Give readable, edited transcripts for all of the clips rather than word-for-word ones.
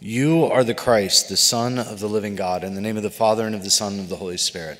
You are the Christ, the Son of the living God, in the name of the Father, and of the Son, and of the Holy Spirit.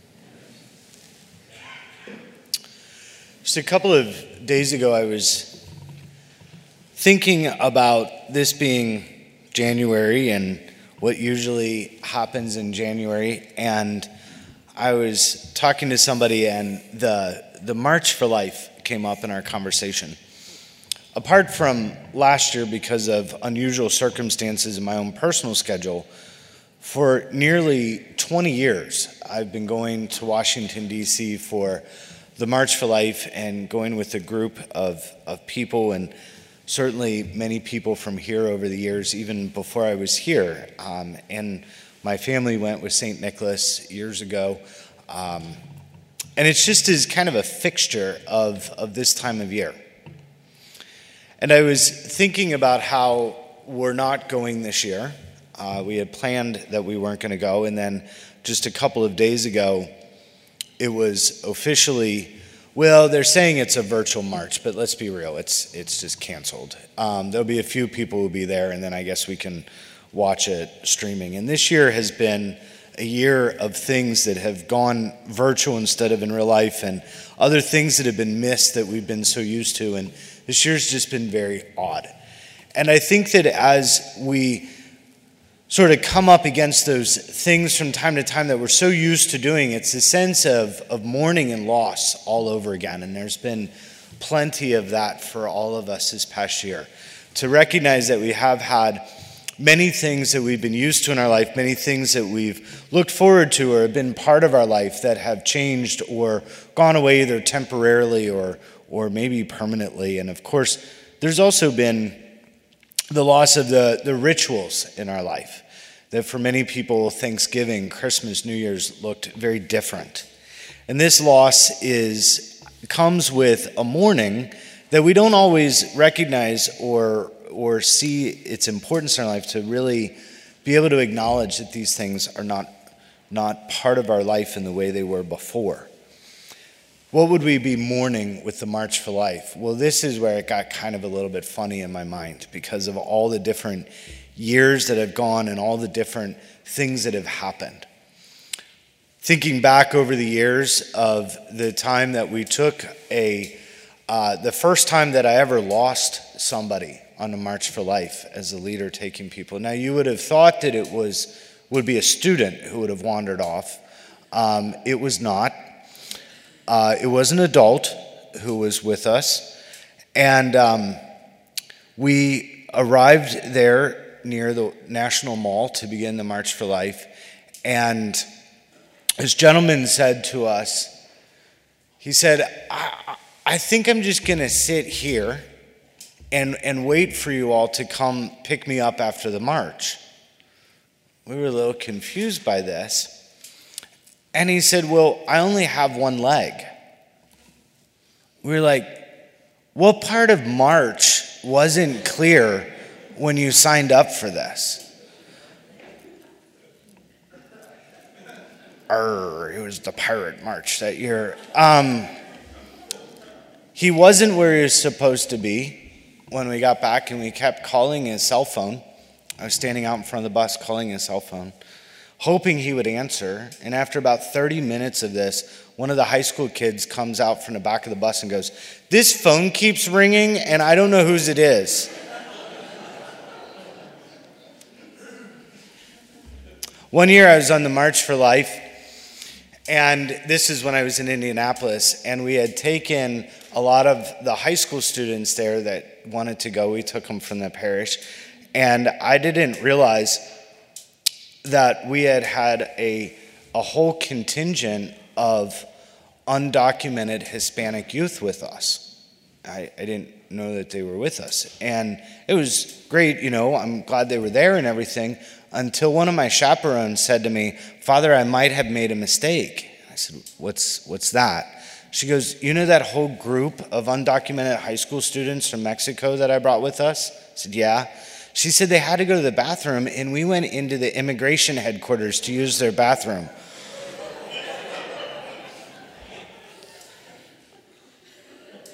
Just a couple of days ago, I was thinking about this being January and what usually happens in January, and I was talking to somebody, and the March for Life came up in our conversation. Apart from last year, because of unusual circumstances in my own personal schedule, for nearly 20 years, I've been going to Washington, D.C. for the March for Life and going with a group of people, and certainly many people from here over the years, even before I was here. And my family went with St. Nicholas years ago. And it's just as kind of a fixture of this time of year. And I was thinking about how we're not going this year. We had planned that we weren't going to go, and then just a couple of days ago, it was officially, well, they're saying it's a virtual march, but let's be real, it's just canceled. There'll be a few people who will be there, and then I guess we can watch it streaming. And this year has been a year of things that have gone virtual instead of in real life, and other things that have been missed that we've been so used to, and this year's just been very odd. And I think that as we sort of come up against those things from time to time that we're so used to doing, it's a sense of mourning and loss all over again. And there's been plenty of that for all of us this past year. To recognize that we have had many things that we've been used to in our life, many things that we've looked forward to or have been part of our life that have changed or gone away either temporarily or maybe permanently. And of course, there's also been the loss of the rituals in our life. That for many people, Thanksgiving, Christmas, New Year's looked very different. And this loss comes with a mourning that we don't always recognize or see its importance in our life to really be able to acknowledge that these things are not part of our life in the way they were before. What would we be mourning with the March for Life? Well, this is where it got kind of a little bit funny in my mind because of all the different years that have gone and all the different things that have happened. Thinking back over the years of the time that we took the first time that I ever lost somebody on the March for Life as a leader taking people. Now, you would have thought that it would be a student who would have wandered off. It was not. It was an adult who was with us, and we arrived there near the National Mall to begin the March for Life, and this gentleman said to us, he said, I think I'm just going to sit here and wait for you all to come pick me up after the march. We were a little confused by this. And he said, well, I only have one leg. We were like, what part of March wasn't clear when you signed up for this? It was the Pirate March that year. He wasn't where he was supposed to be when we got back, and we kept calling his cell phone. I was standing out in front of the bus calling his cell phone, hoping he would answer. And after about 30 minutes of this, one of the high school kids comes out from the back of the bus and goes, this phone keeps ringing and I don't know whose it is. One year I was on the March for Life, and this is when I was in Indianapolis, and we had taken a lot of the high school students there that wanted to go. We took them from the parish, and I didn't realize that we had a whole contingent of undocumented Hispanic youth with us. I didn't know that they were with us. And it was great, I'm glad they were there and everything, until one of my chaperones said to me, Father, I might have made a mistake. I said, what's that? She goes, you know that whole group of undocumented high school students from Mexico that I brought with us? I said, yeah. She said they had to go to the bathroom, and we went into the immigration headquarters to use their bathroom.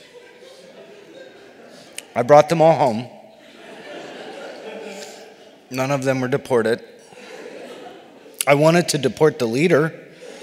I brought them all home. None of them were deported. I wanted to deport the leader.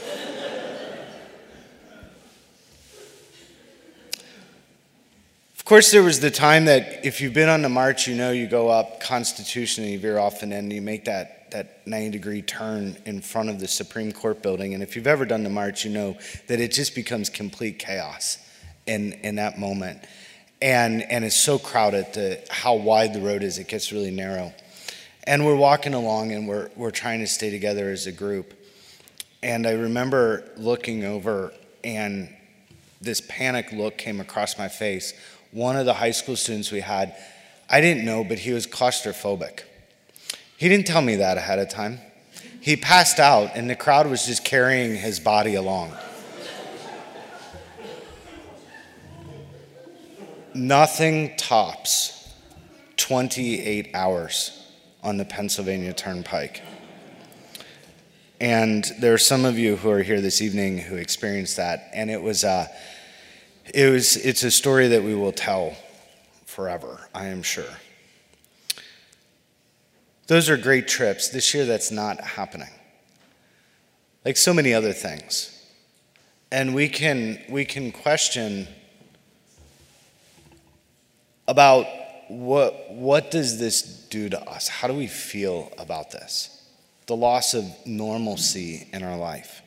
Of course, there was the time that if you've been on the march, you know you go up Constitution and you veer off and then you make that 90-degree turn in front of the Supreme Court building. And if you've ever done the march, you know that it just becomes complete chaos in that moment. And it's so crowded, how wide the road is, it gets really narrow. And we're walking along and we're trying to stay together as a group. And I remember looking over and this panic look came across my face. One of the high school students we had, I didn't know, but he was claustrophobic. He didn't tell me that ahead of time. He passed out and the crowd was just carrying his body along. Nothing tops 28 hours on the Pennsylvania Turnpike. And there are some of you who are here this evening who experienced that, and it's a story that we will tell forever, I am sure. Those are great trips. This year that's not happening. Like so many other things. And we can question about what does this do to us? How do we feel about this? The loss of normalcy in our life.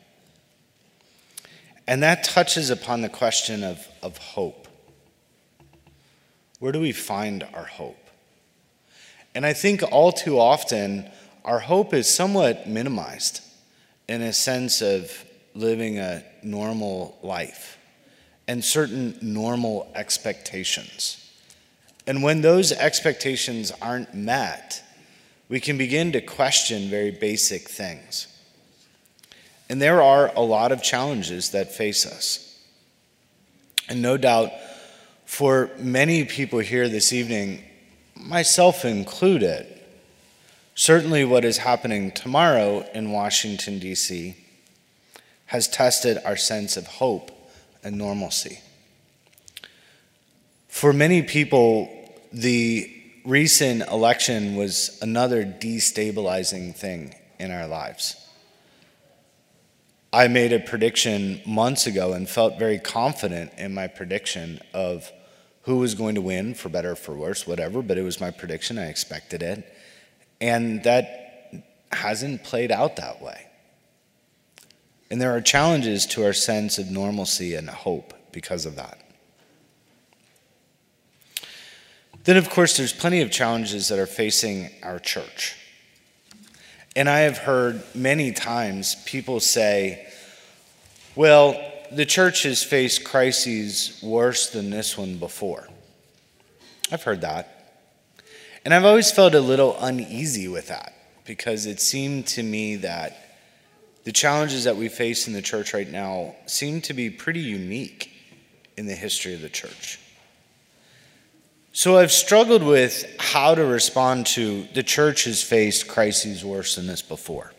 And that touches upon the question of hope. Where do we find our hope? And I think all too often, our hope is somewhat minimized in a sense of living a normal life and certain normal expectations. And when those expectations aren't met, we can begin to question very basic things. And there are a lot of challenges that face us. And no doubt, for many people here this evening, myself included, certainly what is happening tomorrow in Washington, D.C., has tested our sense of hope and normalcy. For many people, the recent election was another destabilizing thing in our lives. I made a prediction months ago and felt very confident in my prediction of who was going to win, for better or for worse, whatever, but it was my prediction. I expected it. And that hasn't played out that way. And there are challenges to our sense of normalcy and hope because of that. Then, of course, there's plenty of challenges that are facing our church. And I have heard many times people say, well, the church has faced crises worse than this one before. I've heard that. And I've always felt a little uneasy with that because it seemed to me that the challenges that we face in the church right now seem to be pretty unique in the history of the church. So I've struggled with how to respond to the church has faced crises worse than this before.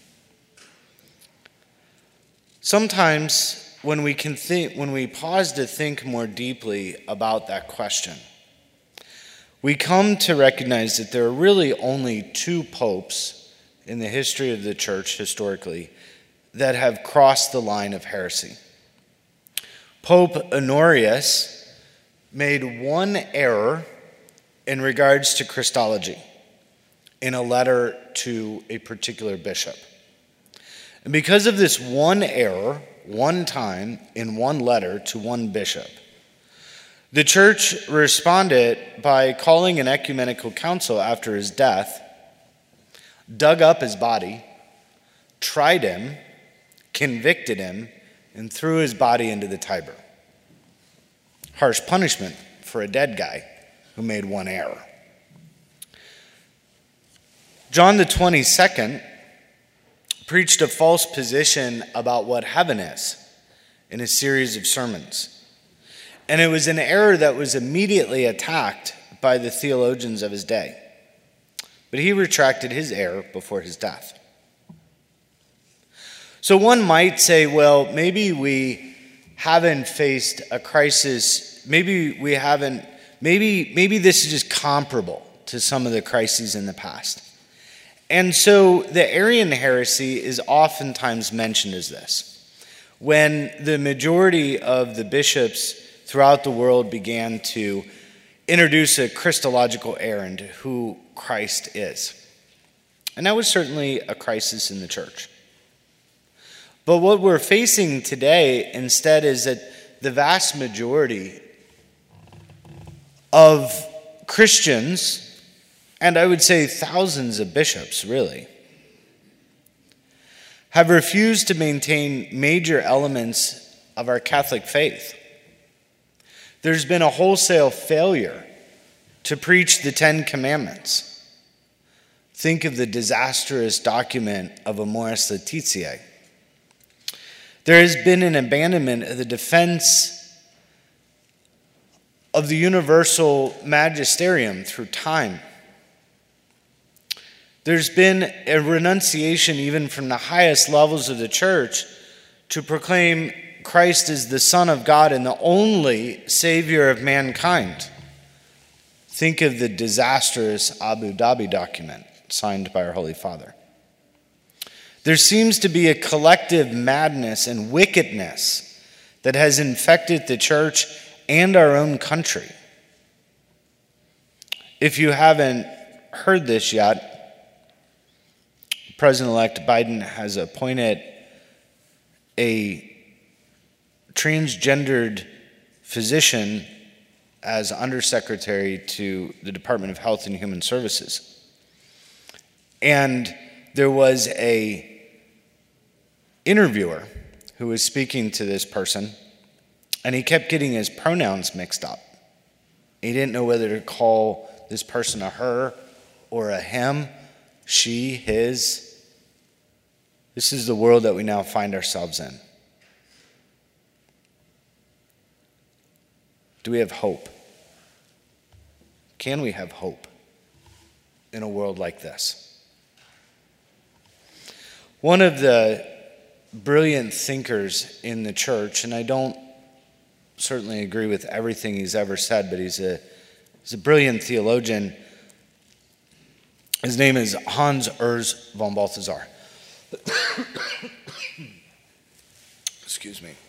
Sometimes when we pause to think more deeply about that question, we come to recognize that there are really only two popes in the history of the church historically that have crossed the line of heresy. Pope Honorius made one error in regards to Christology in a letter to a particular bishop. And because of this one error, one time, in one letter to one bishop, the church responded by calling an ecumenical council after his death, dug up his body, tried him, convicted him, and threw his body into the Tiber. Harsh punishment for a dead guy who made one error. John the 22nd preached a false position about what heaven is in a series of sermons. And it was an error that was immediately attacked by the theologians of his day. But he retracted his error before his death. So one might say, well, maybe we haven't faced a crisis. Maybe this is just comparable to some of the crises in the past. And so the Arian heresy is oftentimes mentioned as this. When the majority of the bishops throughout the world began to introduce a Christological error into who Christ is. And that was certainly a crisis in the church. But what we're facing today instead is that the vast majority of Christians, and I would say thousands of bishops really, have refused to maintain major elements of our Catholic faith. There's been a wholesale failure to preach the Ten Commandments. Think of the disastrous document of Amoris Laetitia. There has been an abandonment of the defense of the universal magisterium through time. There's been a renunciation even from the highest levels of the church to proclaim Christ as the Son of God and the only Savior of mankind. Think of the disastrous Abu Dhabi document signed by our Holy Father. There seems to be a collective madness and wickedness that has infected the church and our own country. If you haven't heard this yet, President-elect Biden has appointed a transgendered physician as undersecretary to the Department of Health and Human Services. And there was a interviewer who was speaking to this person, and he kept getting his pronouns mixed up. He didn't know whether to call this person a her or a him, she, his. This is the world that we now find ourselves in. Do we have hope? Can we have hope in a world like this? One of the brilliant thinkers in the church, and I don't certainly agree with everything he's ever said, but he's a brilliant theologian. His name is Hans Urs von Balthasar. Excuse me.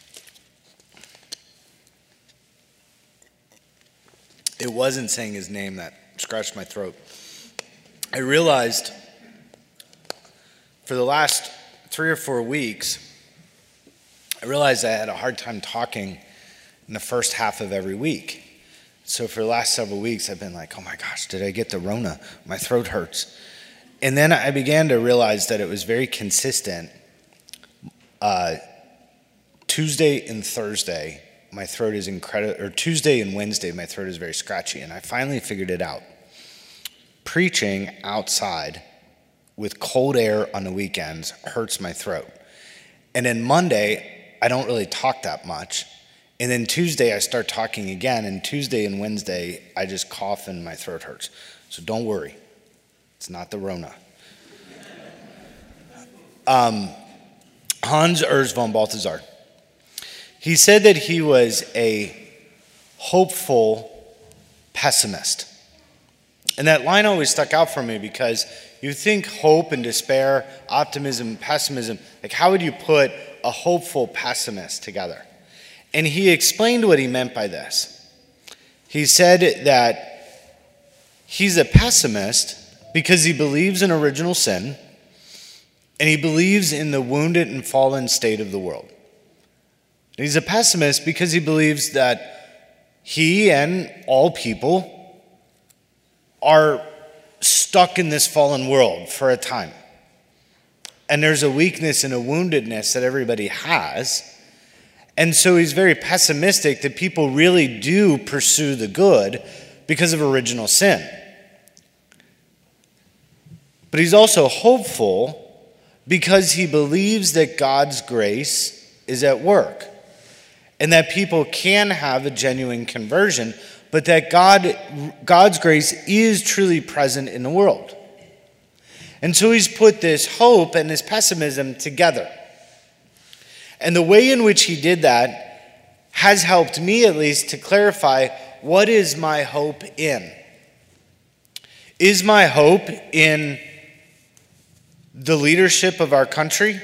It wasn't saying his name that scratched my throat. I realized for the last 3 or 4 weeks, I had a hard time talking in the first half of every week. So for the last several weeks, I've been like, oh my gosh, did I get the Rona? My throat hurts. And then I began to realize that it was very consistent. Tuesday and Thursday, my throat is incredible, or Tuesday and Wednesday, my throat is very scratchy. And I finally figured it out. Preaching outside with cold air on the weekends hurts my throat. And then Monday, I don't really talk that much. And then Tuesday, I start talking again. And Tuesday and Wednesday, I just cough and my throat hurts. So don't worry. It's not the Rona. Hans Urs von Balthasar. He said that he was a hopeful pessimist. And that line always stuck out for me because you think hope and despair, optimism, pessimism, like how would you put a hopeful pessimist together? And he explained what he meant by this. He said that he's a pessimist because he believes in original sin and he believes in the wounded and fallen state of the world. And he's a pessimist because he believes that he and all people are stuck in this fallen world for a time. And there's a weakness and a woundedness that everybody has. And so he's very pessimistic that people really do pursue the good because of original sin. But he's also hopeful because he believes that God's grace is at work and that people can have a genuine conversion, but that God's grace is truly present in the world. And so he's put this hope and this pessimism together. And the way in which he did that has helped me at least to clarify, what is my hope in? Is my hope in the leadership of our country?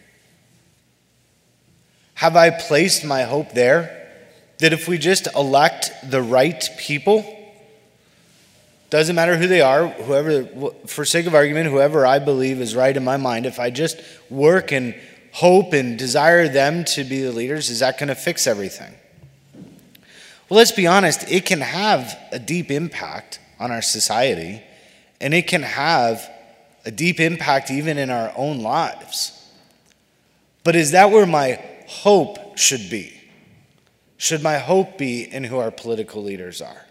Have I placed my hope there? That if we just elect the right people, doesn't matter who they are, whoever, for sake of argument, whoever I believe is right in my mind, if I just work and hope and desire them to be the leaders, is that going to fix everything? Well, let's be honest, it can have a deep impact on our society, and it can have a deep impact even in our own lives. But is that where my hope should be? Should my hope be in who our political leaders are?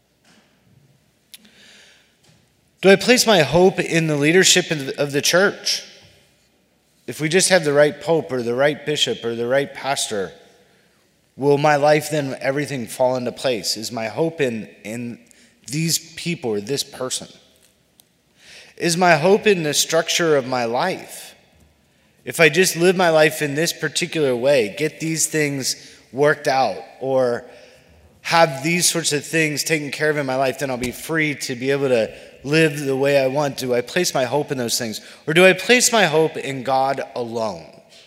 Do I place my hope in the leadership of the church? If we just have the right pope or the right bishop or the right pastor, will my life then everything fall into place? Is my hope in these people or this person? Is my hope in the structure of my life? If I just live my life in this particular way, get these things worked out, or have these sorts of things taken care of in my life, then I'll be free to be able to live the way I want. Do I place my hope in those things? Or do I place my hope in God alone?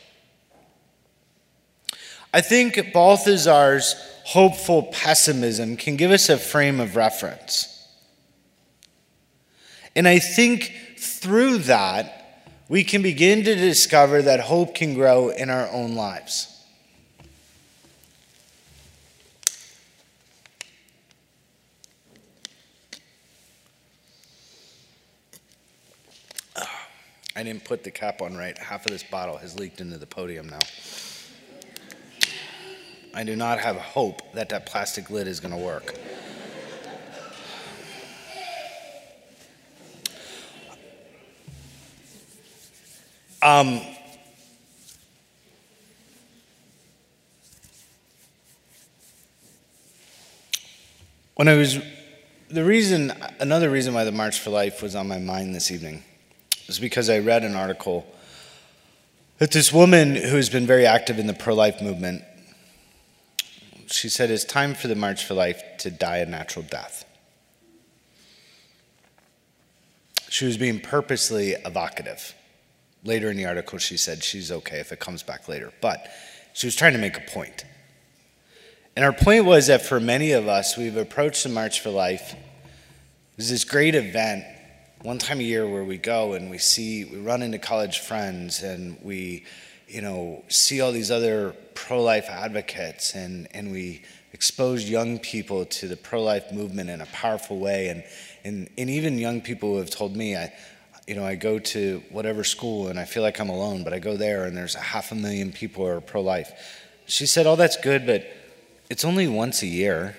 I think Balthazar's hopeful pessimism can give us a frame of reference. And I think through that, we can begin to discover that hope can grow in our own lives. I didn't put the cap on right. Half of this bottle has leaked into the podium now. I do not have hope that that plastic lid is going to work. Another reason why the March for Life was on my mind this evening was because I read an article that this woman who has been very active in the pro-life movement, she said it's time for the March for Life to die a natural death. She was being purposely evocative. Later in the article, she said she's okay if it comes back later. But she was trying to make a point. And our point was that for many of us, we've approached the March for Life as this great event, one time a year where we go and we run into college friends and we, see all these other pro-life advocates and we expose young people to the pro-life movement in a powerful way. And even young people who have told me, I go to whatever school and I feel like I'm alone, but I go there and there's 500,000 people who are pro-life. She said, oh, that's good, but it's only once a year.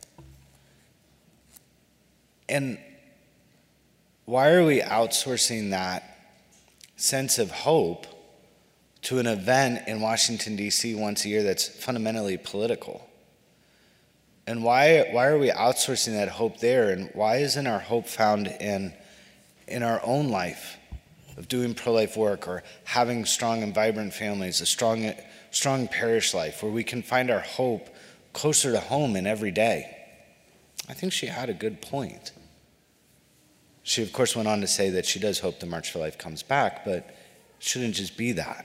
And why are we outsourcing that sense of hope to an event in Washington, D.C. once a year that's fundamentally political? And why are we outsourcing that hope there? And why isn't our hope found in our own life of doing pro-life work or having strong and vibrant families, a strong parish life where we can find our hope closer to home in every day? I think she had a good point. She, of course, went on to say that she does hope the March for Life comes back, but it shouldn't just be that.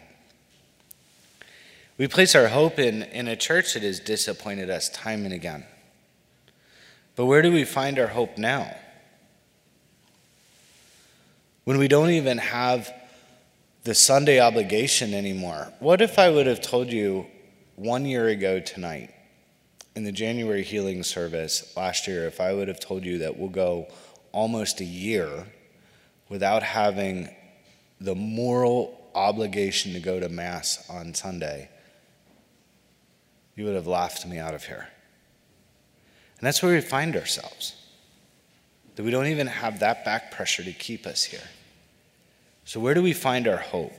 We place our hope in a church that has disappointed us time and again. But where do we find our hope now? When we don't even have the Sunday obligation anymore. What if I would have told you 1 year ago tonight, in the January healing service last year, if I would have told you that we'll go almost a year without having the moral obligation to go to Mass on Sunday, you would have laughed me out of here. And that's where we find ourselves, that we don't even have that back pressure to keep us here. So where do we find our hope?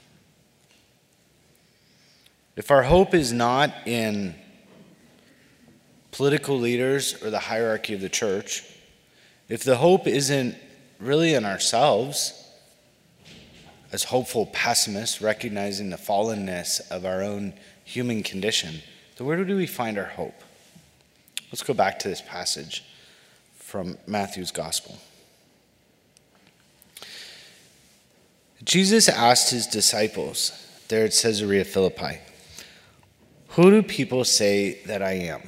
If our hope is not in political leaders or the hierarchy of the church, if the hope isn't really in ourselves, as hopeful pessimists, recognizing the fallenness of our own human condition, then where do we find our hope? Let's go back to this passage from Matthew's Gospel. Jesus asked his disciples there at Caesarea Philippi, "Who do people say that I am?"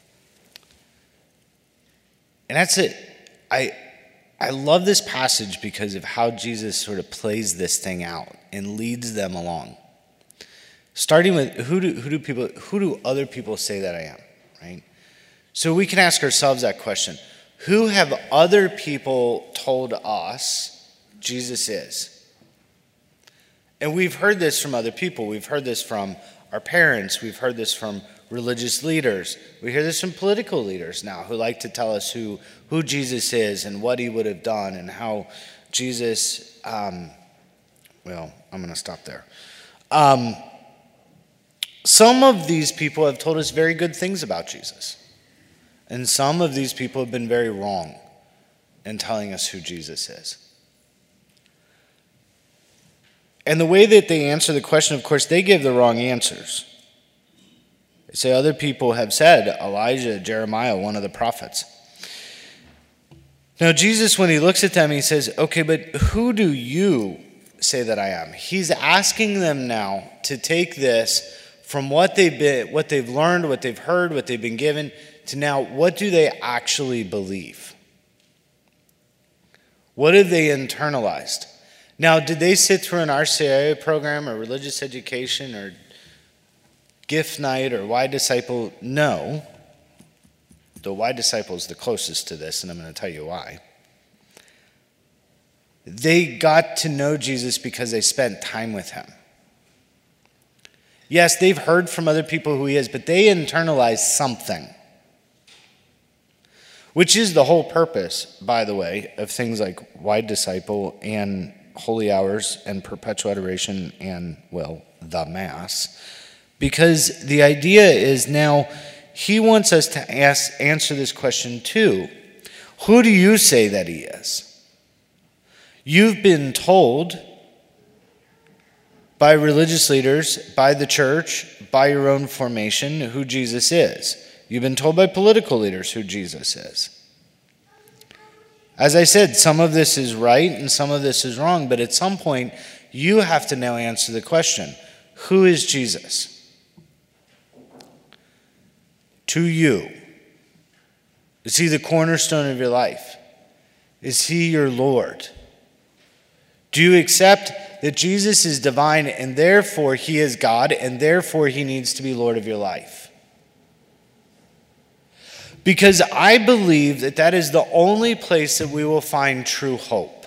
And that's it. I love this passage because of how Jesus sort of plays this thing out and leads them along. Starting with who do other people say that I am, right? So we can ask ourselves that question. Who have other people told us Jesus is? And we've heard this from other people. We've heard this from our parents. We've heard this from religious leaders. We hear this from political leaders now who like to tell us who Jesus is and what he would have done and how Jesus, well, I'm going to stop there. Some of these people have told us very good things about Jesus. And some of these people have been very wrong in telling us who Jesus is. And the way that they answer the question, of course, they give the wrong answers. They say other people have said Elijah, Jeremiah, one of the prophets. Now, Jesus, when he looks at them, he says, okay, but who do you say that I am? He's asking them now to take this from what they've learned, what they've heard, what they've been given, to now what do they actually believe? What have they internalized? Now, did they sit through an RCIA program or religious education or gift night or Y Disciple? No. The Y Disciple is the closest to this, and I'm going to tell you why. They got to know Jesus because they spent time with him. Yes, they've heard from other people who he is, but they internalized something. Which is the whole purpose, by the way, of things like Y Disciple and Holy Hours and Perpetual Adoration and, well, the Mass. Because the idea is now he wants us to answer this question too. Who do you say that he is? You've been told by religious leaders, by the church, by your own formation, who Jesus is. You've been told by political leaders who Jesus is. As I said, some of this is right and some of this is wrong, but at some point, you have to now answer the question, who is Jesus? To you. Is he the cornerstone of your life? Is he your Lord? Do you accept that Jesus is divine and therefore he is God and therefore he needs to be Lord of your life? Because I believe that that is the only place that we will find true hope.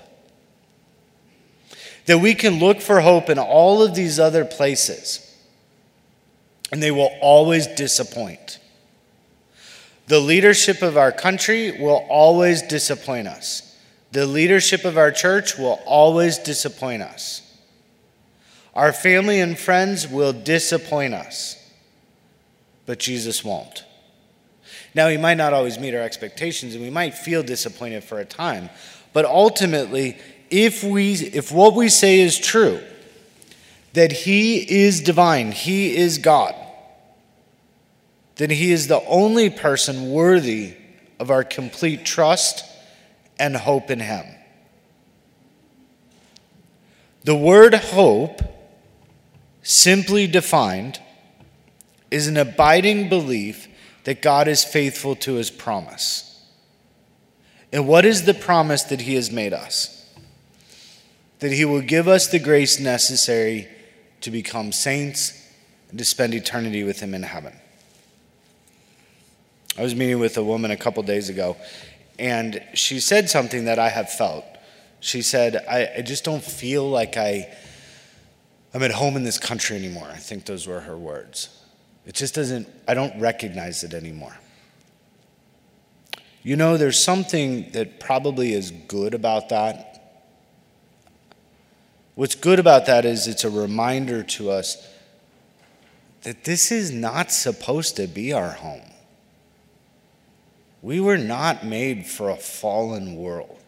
That we can look for hope in all of these other places, and they will always disappoint. The leadership of our country will always disappoint us. The leadership of our church will always disappoint us. Our family and friends will disappoint us, but Jesus won't. Now, he might not always meet our expectations, and we might feel disappointed for a time. But ultimately, if what we say is true, that he is divine, he is God, then he is the only person worthy of our complete trust and hope in him. The word hope, simply defined, is an abiding belief that God is faithful to his promise. And what is the promise that he has made us? That he will give us the grace necessary to become saints and to spend eternity with him in heaven. I was meeting with a woman a couple days ago, and she said something that I have felt. She said, I just don't feel like I'm at home in this country anymore. I think those were her words. It just doesn't, I don't recognize it anymore. You know, there's something that probably is good about that. What's good about that is it's a reminder to us that this is not supposed to be our home. We were not made for a fallen world.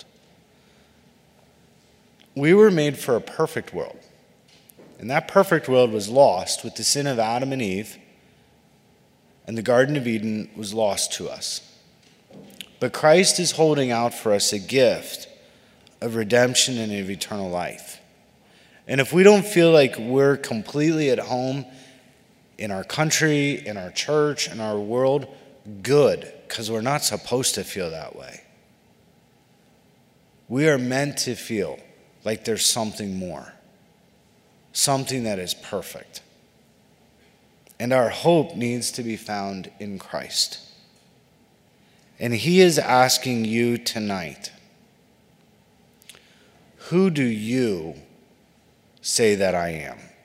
We were made for a perfect world. And that perfect world was lost with the sin of Adam and Eve. And the Garden of Eden was lost to us. But Christ is holding out for us a gift of redemption and of eternal life. And if we don't feel like we're completely at home in our country, in our church, in our world, good, because we're not supposed to feel that way. We are meant to feel like there's something more, something that is perfect. And our hope needs to be found in Christ. And he is asking you tonight, who do you say that I am?